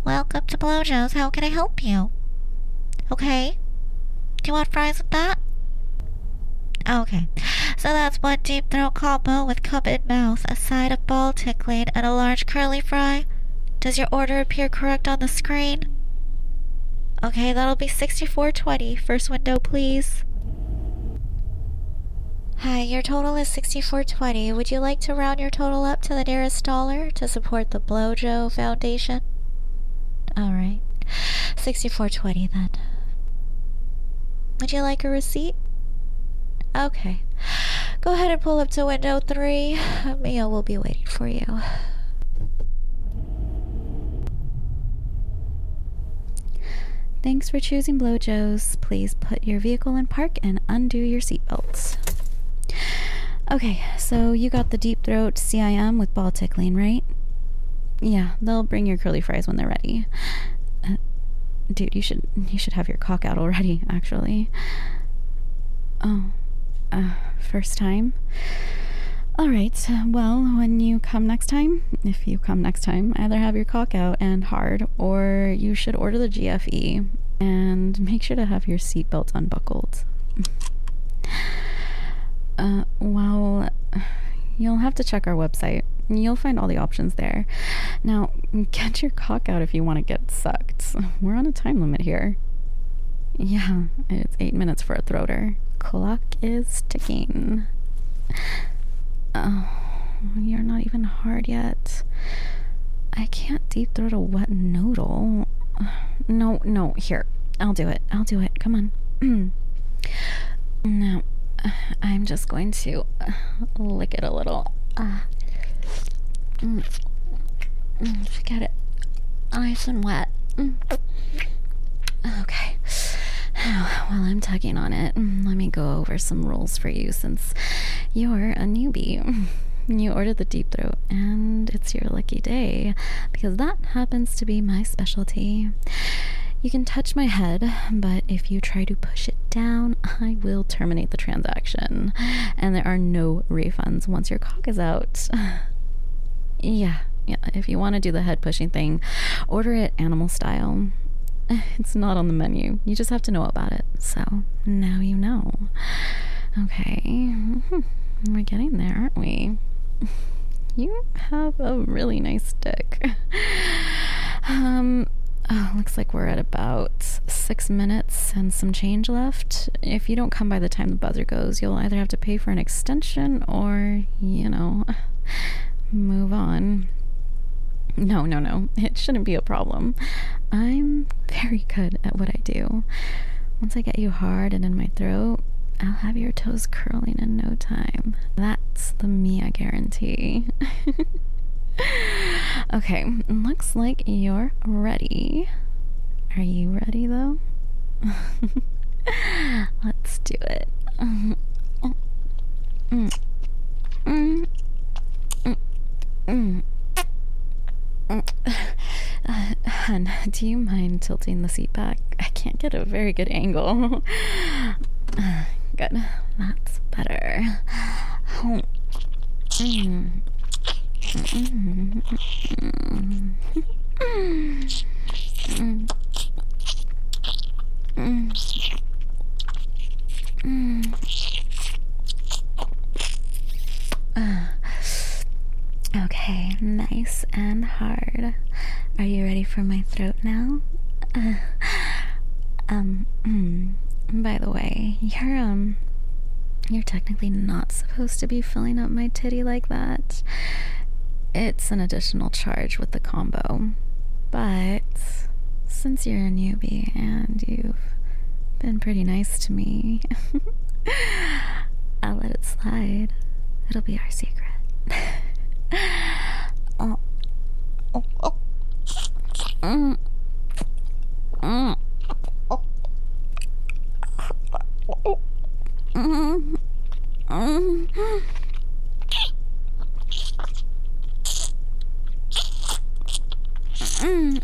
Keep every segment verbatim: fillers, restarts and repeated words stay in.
Welcome to Blowjo's. How can I help you? Okay. Do you want fries with that? Okay. So that's one deep throat combo with cup in mouth, a side of ball tickling, and a large curly fry. Does your order appear correct on the screen? Okay, that'll be sixty-four twenty. First window, please. Hi, your total is sixty-four twenty. Would you like to round your total up to the nearest dollar to support the Blowjo Foundation? Alright. sixty-four twenty then. Would you like a receipt? Okay. Go ahead and pull up to window three. Mia will be waiting for you. Thanks for choosing Blowjo's. Please put your vehicle in park and undo your seatbelts. Okay, so you got the deep throat C I M with ball tickling, right? Yeah, they'll bring your curly fries when they're ready. Uh, dude, you should you should have your cock out already, actually. Oh, uh, first time? Alright, well, when you come next time, if you come next time, either have your cock out and hard, or you should order the G F E, and make sure to have your seatbelt unbuckled. Uh, well, you'll have to check our website. You'll find all the options there. Now, get your cock out if you want to get sucked. We're on a time limit here. Yeah, it's eight minutes for a throater. Clock is ticking. Oh, you're not even hard yet. I can't deep throat a wet noodle. No, no, here. I'll do it. I'll do it. Come on. Now, I'm just going to lick it a little. Uh, mm, mm, get it nice and wet. Mm. Okay. While I'm tugging on it, let me go over some rules for you since you're a newbie. You ordered the deep throat, and it's your lucky day because that happens to be my specialty. You can touch my head, but if you try to push it down, I will terminate the transaction. And there are no refunds once your cock is out. Yeah, yeah, if you want to do the head pushing thing, order it animal style. It's not on the menu. You just have to know about it. So, now you know. Okay. We're getting there, aren't we? You have a really nice dick. Um... Oh, looks like we're at about six minutes and some change left. If you don't come by the time the buzzer goes, you'll either have to pay for an extension or, you know, move on. No, no, no. It shouldn't be a problem. I'm very good at what I do. Once I get you hard and in my throat, I'll have your toes curling in no time. That's the Mia guarantee. Okay, looks like you're ready. Are you ready, though? Let's do it. Mm, mm, mm, mm, mm. Uh, hun, do you mind tilting the seat back? I can't get a very good angle. Good. That's better. Mm. Mm. Mm. Mm. Mm. Uh, okay, nice and hard. Are you ready for my throat now? Uh, um, mm, by the way, you're, um, you're technically not supposed to be filling up my titty like that. It's an additional charge with the combo. But since you're a newbie and you've been pretty nice to me, I'll let it slide. It'll be our secret. Oh. Oh. Oh. Mm. Mm. Oh. Mm. Mm. Mm.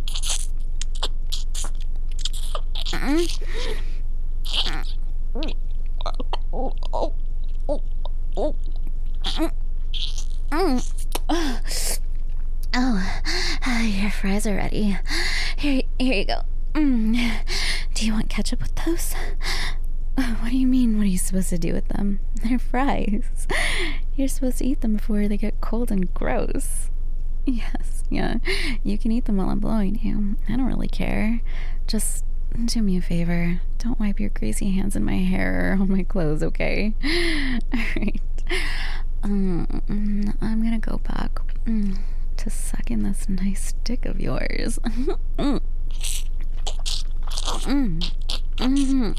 Oh, oh, oh, oh. Mm. Mm. Oh, you're fries are ready. Here, here you go. Mm. Do you want ketchup with those? What do you mean, what are you supposed to do with them? They're fries. You're supposed to eat them before they get cold and gross. Yes, yeah. You can eat them while I'm blowing you. I don't really care. Just do me a favor. Don't wipe your greasy hands in my hair or on my clothes, okay? Alright. Um, I'm gonna go back mm, to sucking this nice dick of yours. mm. Mm. Mm-hmm.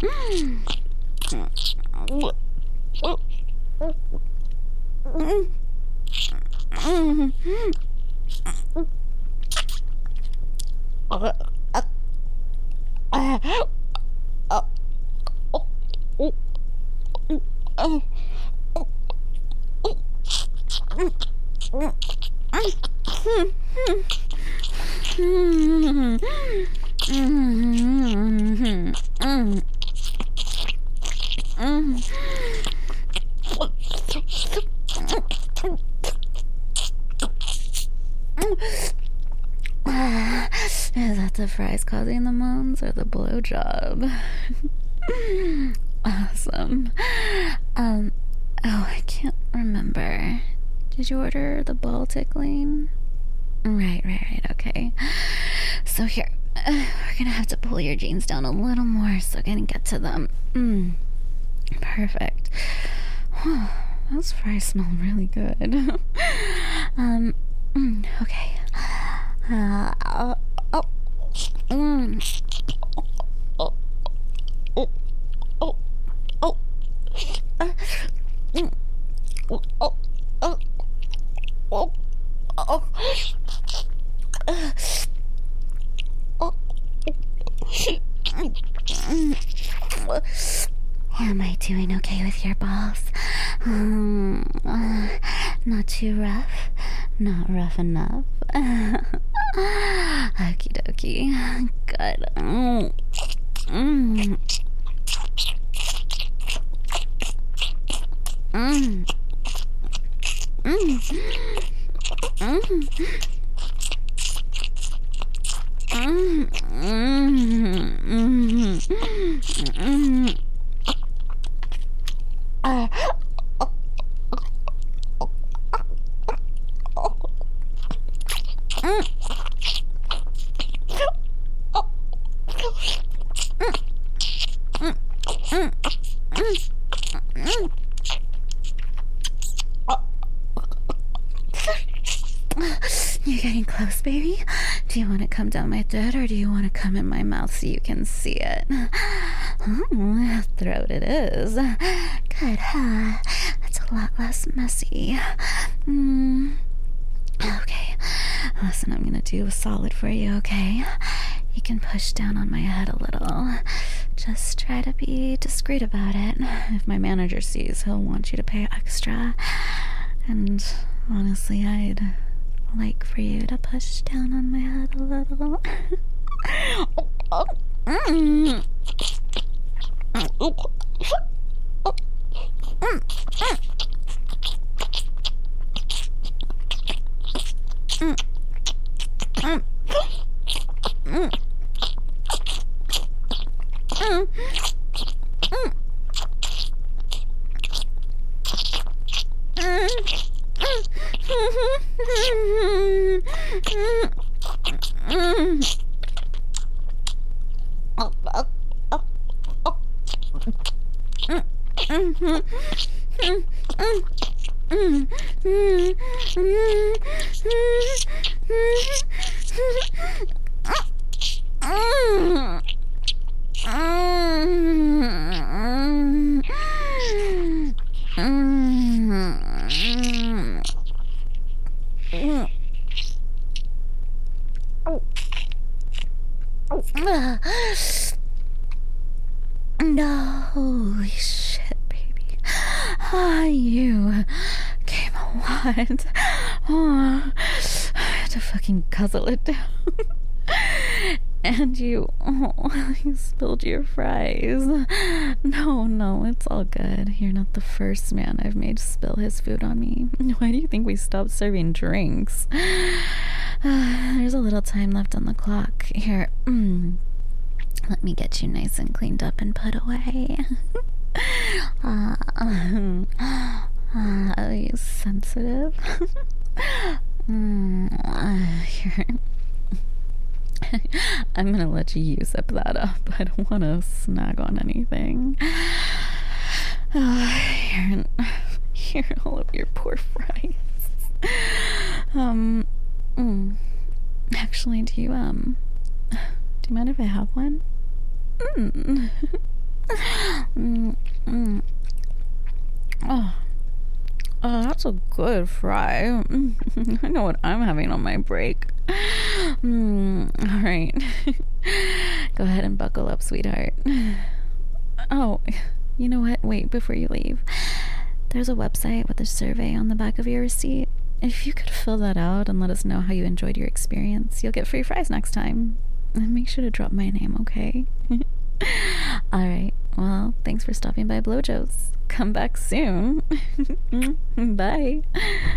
Is that the fries causing the moans or the blowjob? Awesome. Um, oh, I can't remember. Did you order the ball tickling? Right, right, right, okay. So here, uh, we're gonna have to pull your jeans down a little more so I can get to them. Mm. Perfect. Whew, those fries smell really good. um, mm, okay. Uh, oh, oh, mm. oh, oh, oh, oh, uh, mm. oh, oh, oh, oh, oh, uh, oh. Am I doing okay with your balls? Um, uh, not too rough? Not rough enough? Okie dokie. Good. Mm. Mm. Mm. Mm. Mm. Mm. Mm. Mm. Uh, oh, oh, oh, oh. Mm. Oh. Mm. Mm. Mm. Mm. Mm. Oh. You're getting close, baby. Do you want to come down my throat or do you want to come in my mouth so you can see it? Oh, throat it is. Good, huh? That's a lot less messy. Mm. Okay. Listen, I'm gonna do a solid for you, okay? You can push down on my head a little. Just try to be discreet about it. If my manager sees, he'll want you to pay extra. And honestly, I'd like for you to push down on my head a little. oh, oh. Mm. Oh. Oh. Mm. Mm. Mm. Mm. Mm. Mm. No, holy shit, baby. Ah, you came a lot. Oh, I had to fucking guzzle it down. And you, oh, you spilled your fries. No, no, it's all good. You're not the first man I've made spill his food on me. Why do you think we stopped serving drinks? Uh, there's a little time left on the clock. Here, mm, let me get you nice and cleaned up and put away. uh, uh, uh, are you sensitive? mm, uh, here. I'm gonna let you zip that up. I don't want to snag on anything. Uh, here, here, all of your poor fries. um, mm, actually, do you um, do you mind if I have one? Mm. mm, mm. Oh. Oh, that's a good fry. I know what I'm having on my break. Mm, all right. Go ahead and buckle up, sweetheart. Oh, you know what? Wait, before you leave. There's a website with a survey on the back of your receipt. If you could fill that out and let us know how you enjoyed your experience, you'll get free fries next time. And make sure to drop my name, okay? All right. Well, thanks for stopping by Blojo's. Come back soon. Bye.